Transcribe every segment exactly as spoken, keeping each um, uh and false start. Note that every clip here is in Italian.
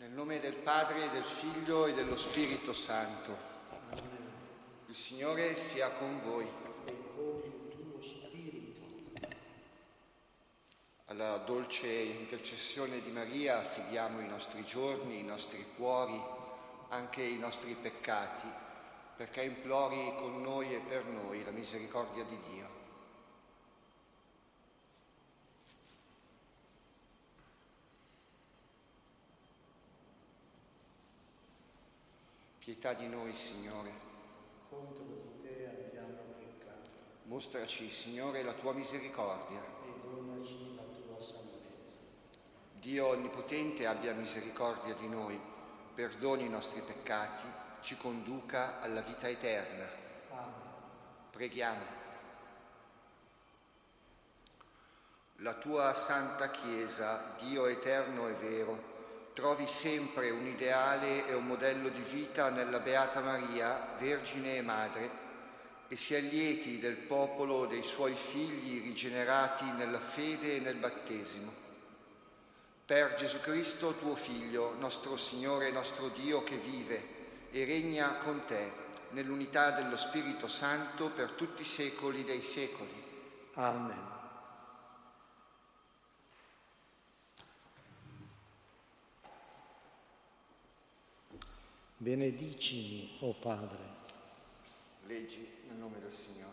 Nel nome del Padre, del Figlio e dello Spirito Santo. Il Signore sia con voi. Alla dolce intercessione di Maria affidiamo i nostri giorni, i nostri cuori, anche i nostri peccati, perché implori con noi e per noi la misericordia di Dio. Pietà di noi, Signore. Contro di te abbiamo peccato. Mostraci, Signore, la tua misericordia. E donaci la tua salvezza. Dio Onnipotente abbia misericordia di noi, perdoni i nostri peccati, ci conduca alla vita eterna. Amen. Preghiamo. La tua Santa Chiesa, Dio eterno e vero, trovi sempre un ideale e un modello di vita nella Beata Maria, Vergine e Madre, e sia lieti del popolo dei suoi figli rigenerati nella fede e nel battesimo. Per Gesù Cristo, tuo Figlio, nostro Signore e nostro Dio, che vive e regna con te nell'unità dello Spirito Santo per tutti i secoli dei secoli. Amen. Benedicimi, o Padre. Leggi nel nome del Signore.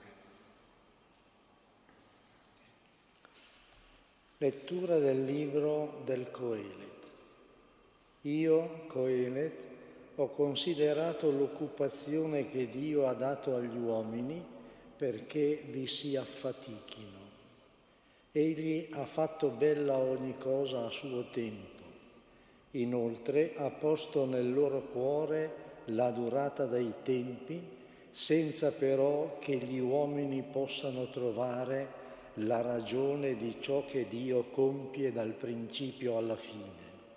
Lettura del libro del Coelet. Io, Coelet, ho considerato l'occupazione che Dio ha dato agli uomini perché vi si affatichino. Egli ha fatto bella ogni cosa a suo tempo. Inoltre ha posto nel loro cuore la durata dei tempi, senza però che gli uomini possano trovare la ragione di ciò che Dio compie dal principio alla fine.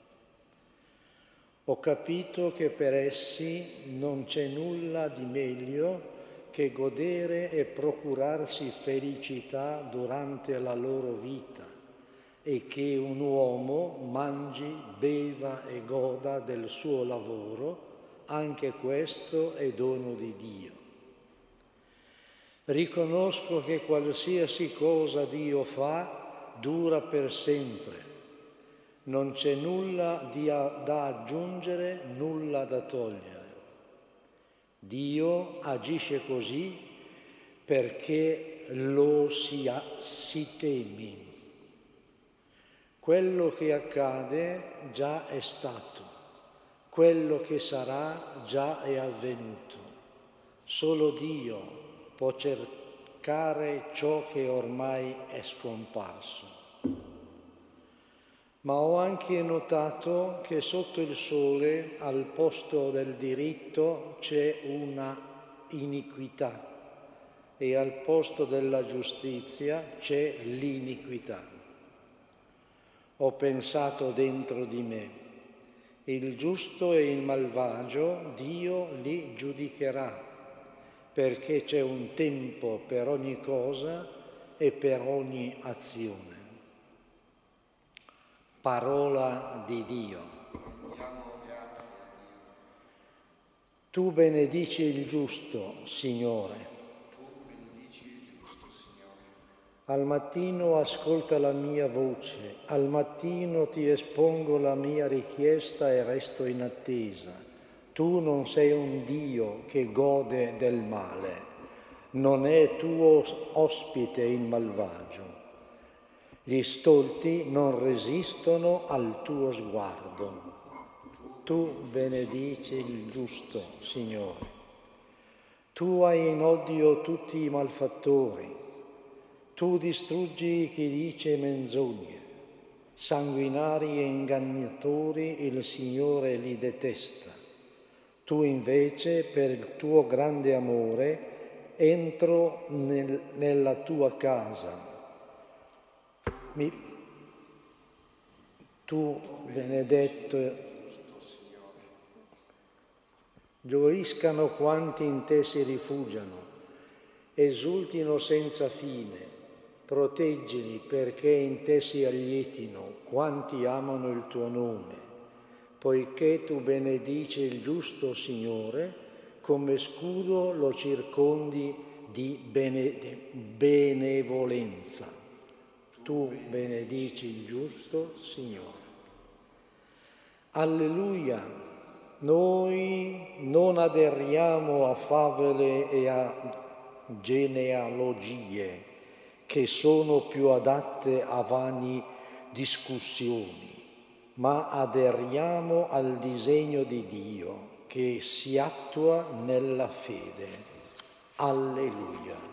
Ho capito che per essi non c'è nulla di meglio che godere e procurarsi felicità durante la loro vita, e che un uomo mangi, beva e goda del suo lavoro, anche questo è dono di Dio. Riconosco che qualsiasi cosa Dio fa dura per sempre. Non c'è nulla di a, da aggiungere, nulla da togliere. Dio agisce così perché lo si, ha, si temi. Quello che accade già è stato, quello che sarà già è avvenuto. Solo Dio può cercare ciò che ormai è scomparso. Ma ho anche notato che sotto il sole, al posto del diritto, c'è una iniquità e al posto della giustizia c'è l'iniquità. Ho pensato dentro di me, il giusto e il malvagio Dio li giudicherà, perché c'è un tempo per ogni cosa e per ogni azione. Parola di Dio. Rendiamo grazie a Dio. Tu benedici il giusto, Signore. Al mattino ascolta la mia voce, al mattino ti espongo la mia richiesta e resto in attesa. Tu non sei un Dio che gode del male, non è tuo ospite il malvagio. Gli stolti non resistono al tuo sguardo. Tu benedici il giusto, Signore. Tu hai in odio tutti i malfattori. Tu distruggi chi dice menzogne, sanguinari e ingannatori il Signore li detesta. Tu invece, per il tuo grande amore, entro nel, nella tua casa. Mi, tu, benedetto, gioiscano quanti in te si rifugiano, esultino senza fine. Proteggili perché in te si allietino quanti amano il tuo nome. poiché tu benedici il giusto Signore, come scudo lo circondi di bene- benevolenza. Tu benedici il giusto Signore. Alleluia! Noi non aderiamo a favole e a genealogie che sono più adatte a vani discussioni, ma aderiamo al disegno di Dio che si attua nella fede. Alleluia.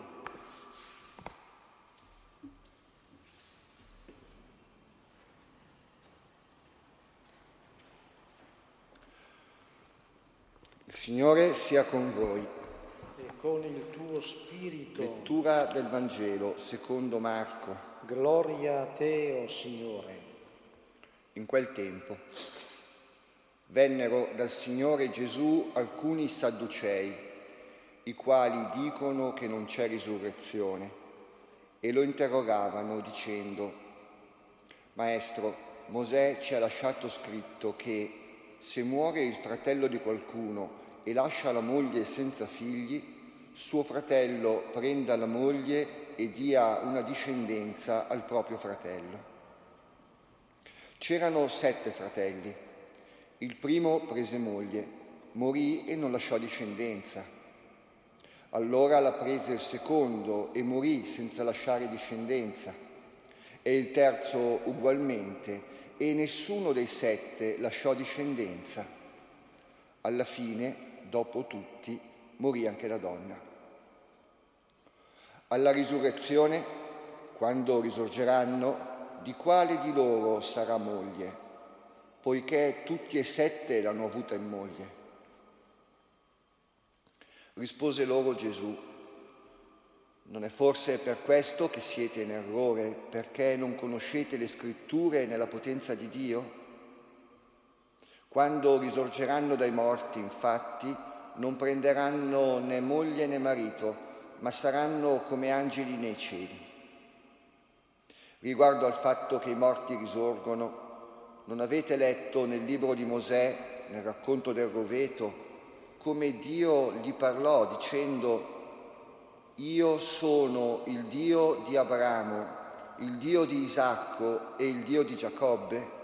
Il Signore sia con voi. E con il tuo spirito. Lettura del Vangelo secondo Marco. Gloria a te, o Signore. In quel tempo vennero dal Signore Gesù alcuni sadducei, i quali dicono che non c'è risurrezione, e lo interrogavano dicendo: Maestro, Mosè ci ha lasciato scritto che se muore il fratello di qualcuno e lascia la moglie senza figli, suo fratello prenda la moglie e dia una discendenza al proprio fratello. C'erano sette fratelli. Il primo prese moglie, morì e non lasciò discendenza. Allora la prese il secondo e morì senza lasciare discendenza. E il terzo ugualmente, e nessuno dei sette lasciò discendenza. Alla fine, dopo tutti, morì anche la donna. Alla risurrezione, quando risorgeranno, di quale di loro sarà moglie, poiché tutti e sette l'hanno avuta in moglie? Rispose loro Gesù: non è forse per questo che siete in errore, perché non conoscete le scritture né la potenza di Dio? Quando risorgeranno dai morti, infatti, non prenderanno né moglie né marito, ma saranno come angeli nei cieli. Riguardo al fatto che i morti risorgono, non avete letto nel libro di Mosè, nel racconto del roveto, come Dio gli parlò dicendo: io sono il Dio di Abramo, il Dio di Isacco e il Dio di Giacobbe?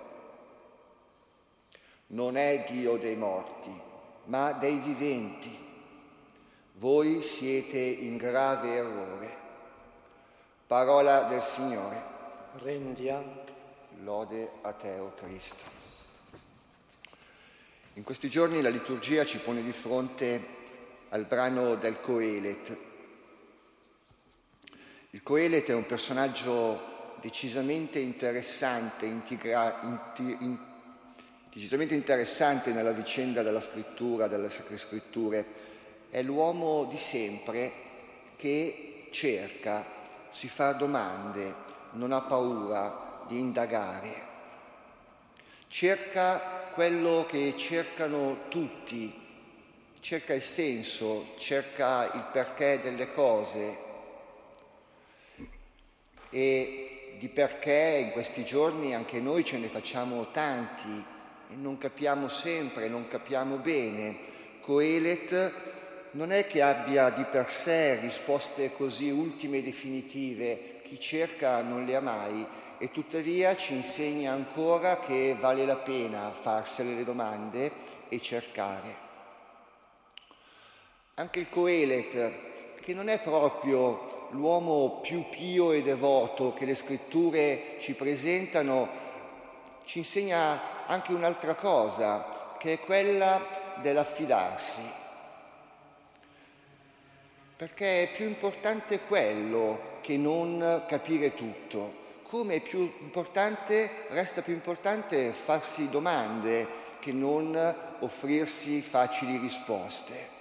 Non è Dio dei morti, ma dei viventi. Voi siete in grave errore. Parola del Signore. Rendiamo Lode a te, o Cristo. In questi giorni la liturgia ci pone di fronte al brano del Coelet. Il Coelet è un personaggio decisamente interessante, integra, inti, in, decisamente interessante nella vicenda della scrittura, delle Sacre Scritture. È l'uomo di sempre che cerca, si fa domande, non ha paura di indagare. Cerca quello che cercano tutti, cerca il senso, cerca il perché delle cose. E di perché in questi giorni anche noi ce ne facciamo tanti e non capiamo sempre, non capiamo bene. Coelet non è che abbia di per sé risposte così ultime e definitive, chi cerca non le ha mai, e tuttavia ci insegna ancora che vale la pena farsene le domande e cercare. Anche il Coelet, che non è proprio l'uomo più pio e devoto che le scritture ci presentano, ci insegna anche un'altra cosa, che è quella dell'affidarsi. Perché è più importante quello che non capire tutto. Come è più importante, resta più importante farsi domande che non offrirsi facili risposte.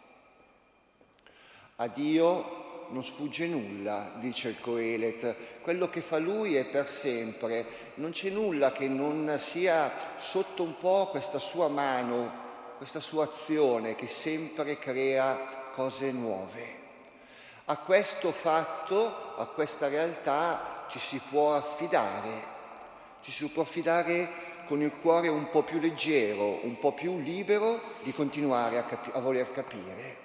A Dio non sfugge nulla, dice il Coelet, quello che fa Lui è per sempre, non c'è nulla che non sia sotto un po' questa sua mano, questa sua azione che sempre crea cose nuove. A questo fatto, a questa realtà ci si può affidare, ci si può affidare con il cuore un po' più leggero, un po' più libero di continuare a, capi- a voler capire.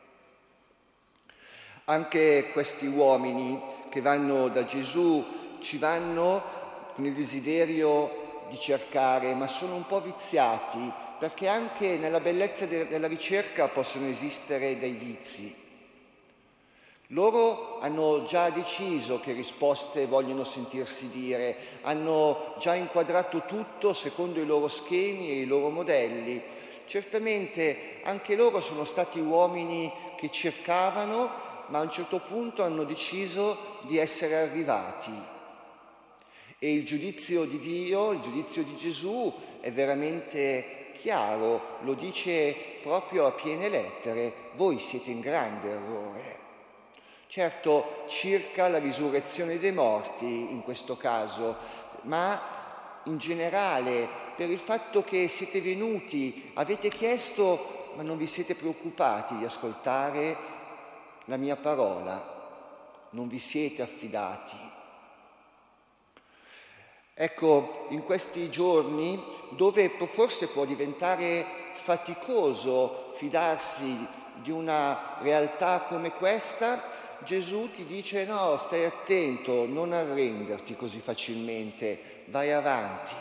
Anche questi uomini che vanno da Gesù ci vanno con il desiderio di cercare, ma sono un po' viziati, perché anche nella bellezza de- della ricerca possono esistere dei vizi. Loro hanno già deciso che risposte vogliono sentirsi dire, hanno già inquadrato tutto secondo i loro schemi e i loro modelli. Certamente anche loro sono stati uomini che cercavano, ma a un certo punto hanno deciso di essere arrivati. E il giudizio di Dio, il giudizio di Gesù è veramente chiaro, lo dice proprio a piene lettere: voi siete in grande errore. Certo, circa la risurrezione dei morti in questo caso, ma in generale per il fatto che siete venuti, avete chiesto, ma non vi siete preoccupati di ascoltare la mia parola, non vi siete affidati. Ecco, in questi giorni, dove forse può diventare faticoso fidarsi di una realtà come questa, Gesù ti dice: no, stai attento, non arrenderti così facilmente, vai avanti.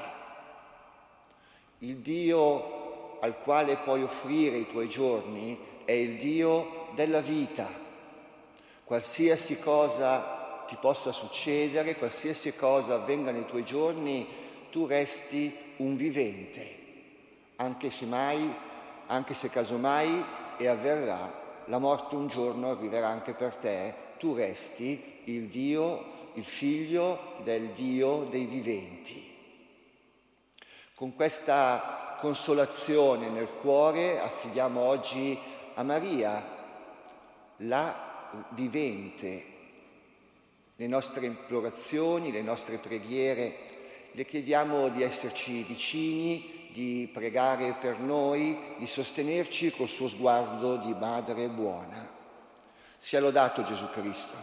Il Dio al quale puoi offrire i tuoi giorni è il Dio della vita. Qualsiasi cosa ti possa succedere, qualsiasi cosa avvenga nei tuoi giorni, tu resti un vivente, anche se mai, anche se casomai e avverrà, la morte un giorno arriverà anche per te, tu resti il Dio, il figlio del Dio dei viventi. Con questa consolazione nel cuore affidiamo oggi a Maria, la vivente, le nostre implorazioni, le nostre preghiere. Le chiediamo di esserci vicini, di pregare per noi, di sostenerci col suo sguardo di Madre buona. Sia lodato Gesù Cristo.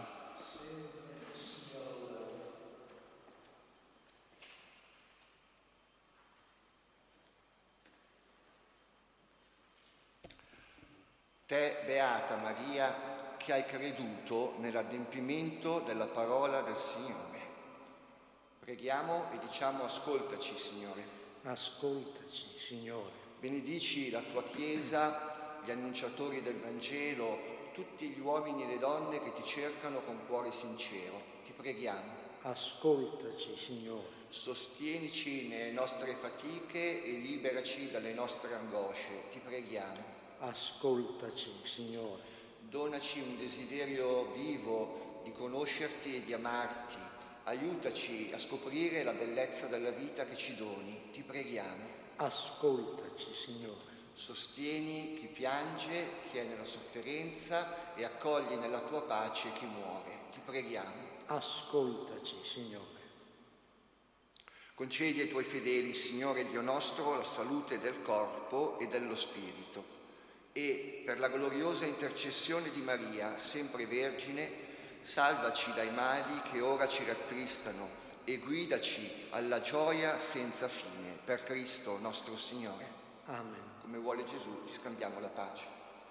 Te, Beata Maria, che hai creduto nell'adempimento della parola del Signore. Preghiamo e diciamo: ascoltaci, Signore. Ascoltaci, Signore. Benedici la tua Chiesa, gli annunciatori del Vangelo, tutti gli uomini e le donne che ti cercano con cuore sincero. Ti preghiamo. Ascoltaci, Signore. Sostienici nelle nostre fatiche e liberaci dalle nostre angosce. Ti preghiamo. Ascoltaci, Signore. Donaci un desiderio vivo di conoscerti e di amarti. Aiutaci a scoprire la bellezza della vita che ci doni. Ti preghiamo. Ascoltaci, Signore. Sostieni chi piange, chi è nella sofferenza e accogli nella tua pace chi muore. Ti preghiamo. Ascoltaci, Signore. Concedi ai tuoi fedeli, Signore Dio nostro, la salute del corpo e dello spirito e, per la gloriosa intercessione di Maria, sempre Vergine, salvaci dai mali che ora ci rattristano e guidaci alla gioia senza fine. Per Cristo nostro Signore. Amen. Come vuole Gesù, ci scambiamo la pace.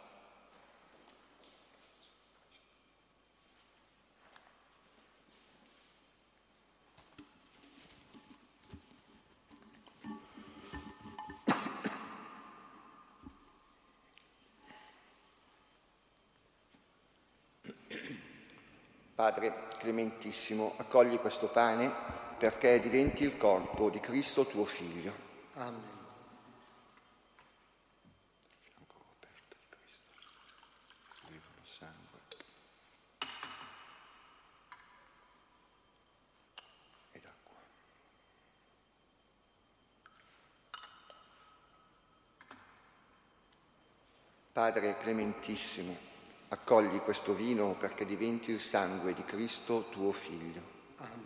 Padre clementissimo, accogli questo pane perché diventi il corpo di Cristo tuo Figlio. Amen. Fianco aperto di Cristo, vivono sangue ed acqua. Padre clementissimo, accogli questo vino perché diventi il sangue di Cristo tuo Figlio. Amen.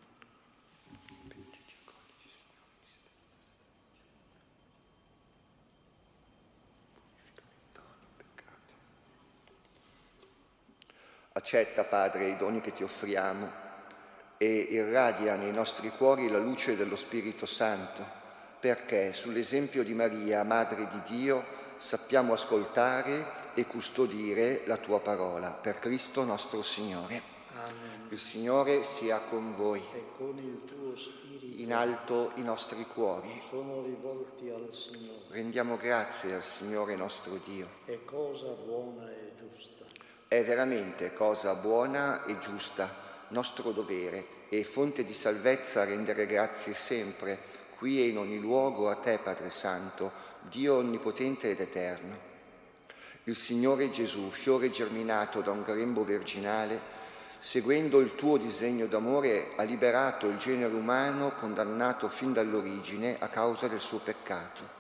Accetta, Padre, i doni che ti offriamo e irradia nei nostri cuori la luce dello Spirito Santo, perché sull'esempio di Maria, Madre di Dio, sappiamo ascoltare e custodire la tua parola. Per Cristo nostro Signore. Amen. Il Signore sia con voi. E con il tuo spirito. In alto i nostri cuori. Sono rivolti al Signore. Rendiamo grazie al Signore nostro Dio. È cosa buona e giusta. È veramente cosa buona e giusta, nostro dovere e fonte di salvezza rendere grazie sempre, qui e in ogni luogo a te, Padre Santo, Dio onnipotente ed eterno. Il Signore Gesù, fiore germinato da un grembo virginale, seguendo il tuo disegno d'amore, ha liberato il genere umano condannato fin dall'origine a causa del suo peccato.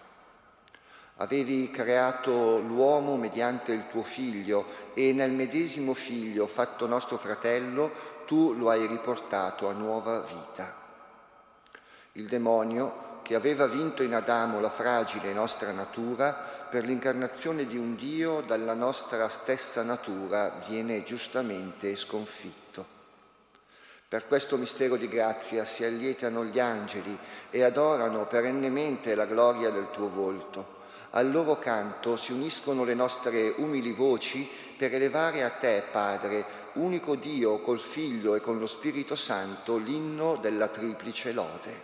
Avevi creato l'uomo mediante il tuo Figlio e nel medesimo Figlio, fatto nostro fratello, tu lo hai riportato a nuova vita. Il demonio, che aveva vinto in Adamo la fragile nostra natura, per l'incarnazione di un Dio dalla nostra stessa natura viene giustamente sconfitto. Per questo mistero di grazia si allietano gli angeli e adorano perennemente la gloria del tuo volto. Al loro canto si uniscono le nostre umili voci per elevare a te, Padre, unico Dio, col Figlio e con lo Spirito Santo, l'inno della triplice lode.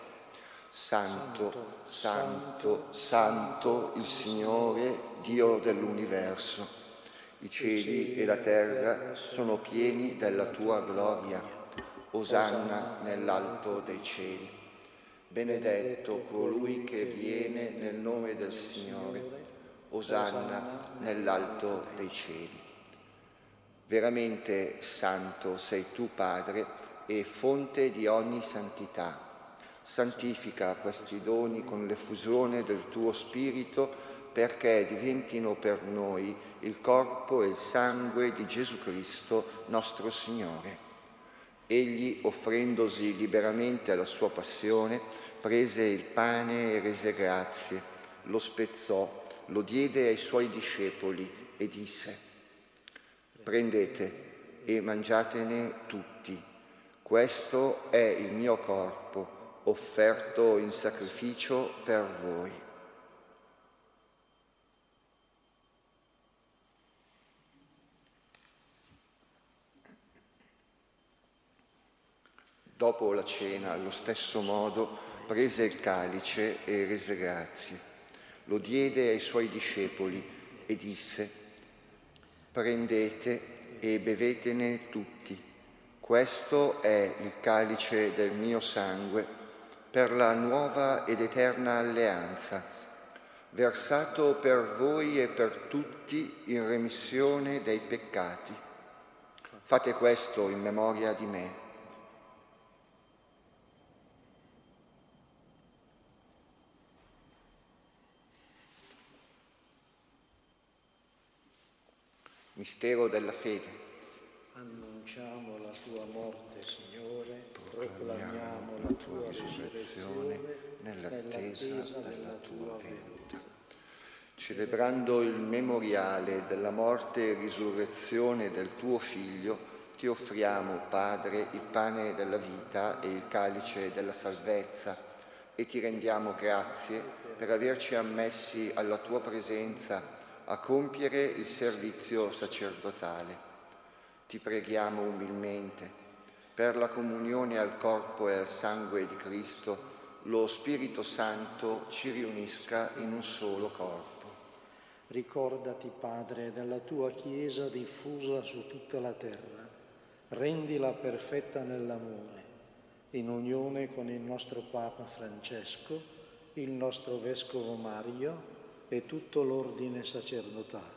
Santo, Santo, Santo, il Signore, Dio dell'universo. I cieli e la terra sono pieni della tua gloria. Osanna nell'alto dei cieli. Benedetto colui che viene nel nome del Signore. Osanna nell'alto dei cieli. Veramente santo sei tu, Padre, e fonte di ogni santità. Santifica questi doni con l'effusione del tuo Spirito, perché diventino per noi il corpo e il sangue di Gesù Cristo, nostro Signore. Egli, offrendosi liberamente alla sua passione, prese il pane e rese grazie, lo spezzò, lo diede ai suoi discepoli e disse: prendete e mangiatene tutti, questo è il mio corpo, offerto in sacrificio per voi. Dopo la cena, allo stesso modo, prese il calice e rese grazie. Lo diede ai suoi discepoli e disse: prendete e bevetene tutti. Questo è il calice del mio sangue per la nuova ed eterna alleanza, versato per voi e per tutti in remissione dei peccati. Fate questo in memoria di me. Mistero della fede. Annunciamo la tua morte, Signore, Proclamiamo la tua risurrezione nell'attesa della tua venuta. Celebrando il memoriale della morte e risurrezione del tuo Figlio, ti offriamo, Padre, il pane della vita e il calice della salvezza e ti rendiamo grazie per averci ammessi alla tua presenza a compiere il servizio sacerdotale. Ti preghiamo umilmente, per la comunione al corpo e al sangue di Cristo, lo Spirito Santo ci riunisca in un solo corpo. Ricordati, Padre, della tua Chiesa diffusa su tutta la terra. Rendila perfetta nell'amore, in unione con il nostro Papa Francesco, il nostro Vescovo Mario e tutto l'ordine sacerdotale.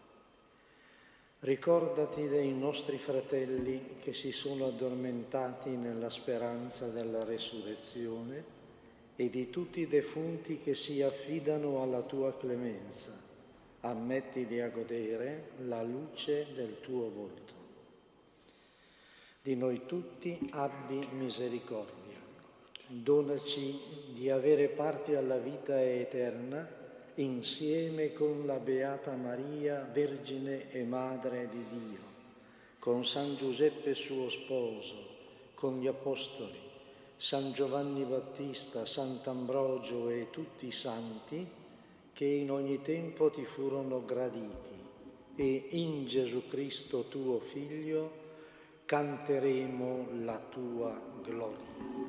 Ricordati dei nostri fratelli che si sono addormentati nella speranza della resurrezione e di tutti i defunti che si affidano alla tua clemenza. Ammettili a godere la luce del tuo volto. Di noi tutti abbi misericordia. Donaci di avere parte alla vita eterna insieme con la Beata Maria, Vergine e Madre di Dio, con San Giuseppe suo sposo, con gli Apostoli, San Giovanni Battista, Sant'Ambrogio e tutti i santi che in ogni tempo ti furono graditi, e in Gesù Cristo tuo Figlio canteremo la tua gloria.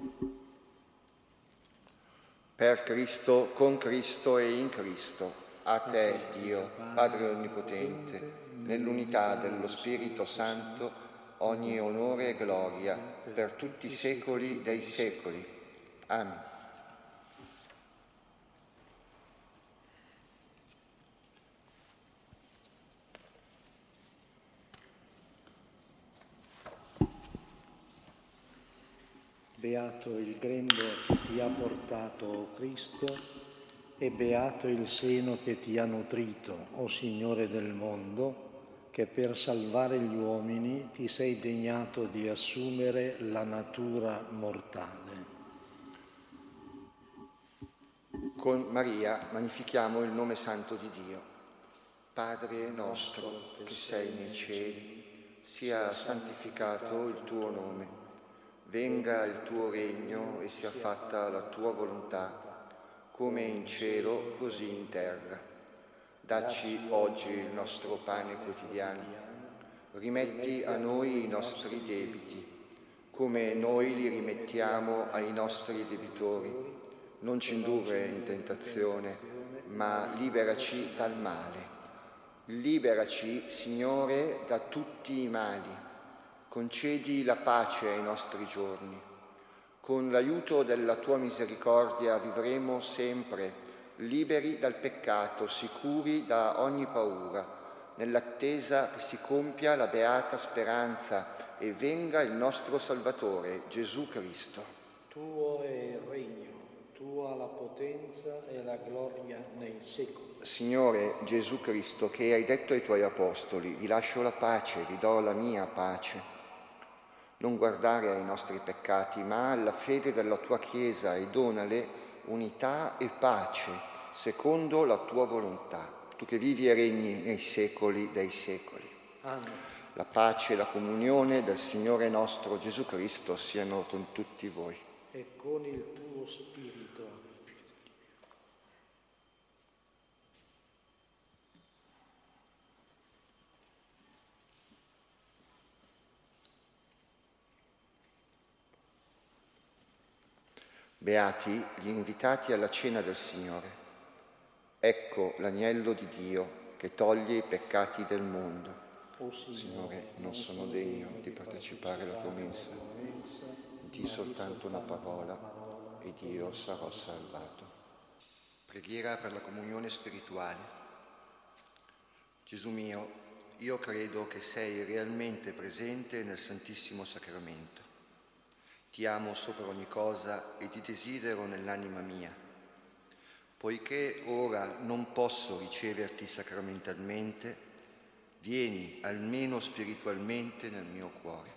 Per Cristo, con Cristo e in Cristo, a te, Dio, Padre Onnipotente, nell'unità dello Spirito Santo, ogni onore e gloria per tutti i secoli dei secoli. Amen. Beato il grembo che ti ha portato, o Cristo, e beato il seno che ti ha nutrito, o Signore del mondo, che per salvare gli uomini ti sei degnato di assumere la natura mortale. Con Maria magnifichiamo il nome santo di Dio. Padre nostro che sei nei cieli, sia santificato il tuo nome. Venga il tuo regno e sia fatta la tua volontà, come in cielo, così in terra. Dacci oggi il nostro pane quotidiano. Rimetti a noi i nostri debiti, come noi li rimettiamo ai nostri debitori. Non ci indurre in tentazione, ma liberaci dal male. Liberaci, Signore, da tutti i mali. Concedi la pace ai nostri giorni. Con l'aiuto della tua misericordia vivremo sempre liberi dal peccato, sicuri da ogni paura, nell'attesa che si compia la beata speranza e venga il nostro Salvatore, Gesù Cristo. Tuo è il regno, tua la potenza e la gloria nei secoli. Signore Gesù Cristo, che hai detto ai tuoi apostoli, vi lascio la pace, vi do la mia pace. Non guardare ai nostri peccati, ma alla fede della tua Chiesa e donale unità e pace, secondo la tua volontà, tu che vivi e regni nei secoli dei secoli. Amen. La pace e la comunione del Signore nostro Gesù Cristo siano con tutti voi. E con il tuo spirito. Beati gli invitati alla cena del Signore. Ecco l'agnello di Dio che toglie i peccati del mondo. O Signore, Signore, non sono degno di partecipare alla tua mensa. Di soltanto una parola ed io sarò salvato. Preghiera per la comunione spirituale. Gesù mio, io credo che sei realmente presente nel Santissimo Sacramento. Ti amo sopra ogni cosa e ti desidero nell'anima mia. Poiché ora non posso riceverti sacramentalmente, vieni almeno spiritualmente nel mio cuore.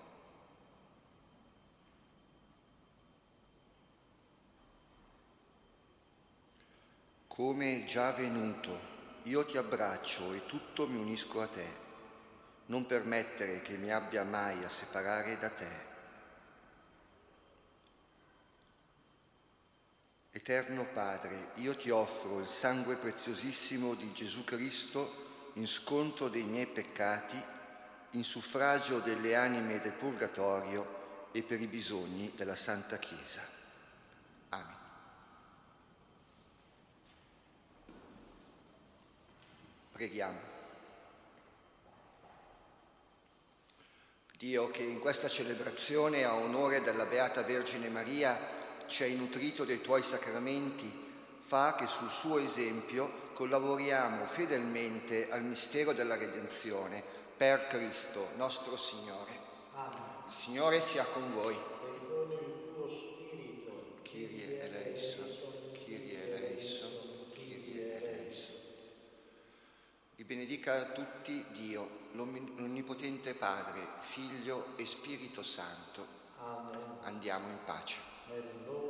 Come già venuto, io ti abbraccio e tutto mi unisco a te. Non permettere che mi abbia mai a separare da te. Eterno Padre, io ti offro il sangue preziosissimo di Gesù Cristo in sconto dei miei peccati, in suffragio delle anime del purgatorio e per i bisogni della Santa Chiesa. Amen. Preghiamo. Dio, che in questa celebrazione a onore della Beata Vergine Maria ci hai nutrito dei tuoi sacramenti, fa che sul suo esempio collaboriamo fedelmente al mistero della redenzione per Cristo, nostro Signore. Amen. Il Signore sia con voi. E con il tuo spirito. Kyrie eleison, Kyrie eleison, Kyrie eleison. Vi benedica a tutti Dio, l'Onnipotente Padre, Figlio e Spirito Santo. Amen. Andiamo in pace. Nel nome